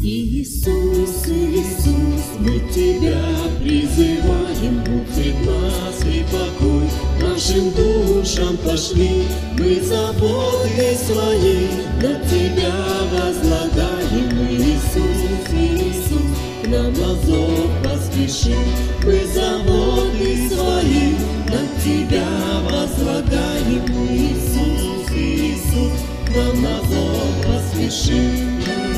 Иисус, Иисус, мы Тебя призываем, будь нас и покой нашим душам пошли. Мы заботы свои на Тебя возлагаем. Иисус, Иисус, к нам на зов поспеши. Мы заботы свои на Тебя возлагаем. Иисус, Иисус, к нам на зов поспеши.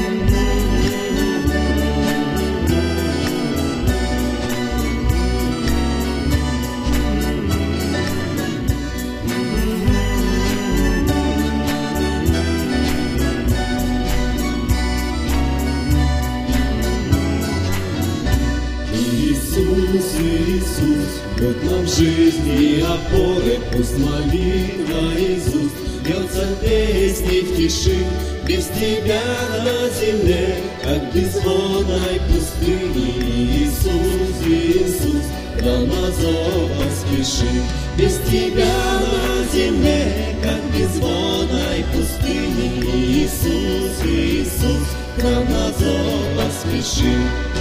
Иисус, Иисус, вот нам жизни опоры, пусть молитва из уст льется песней в тиши. Без Тебя на земле, как безводной пустыни. Иисус, Иисус, к нам на зов поспеши. Без Тебя на земле, как безводной пустыни. Иисус, Иисус, к нам на зов поспеши.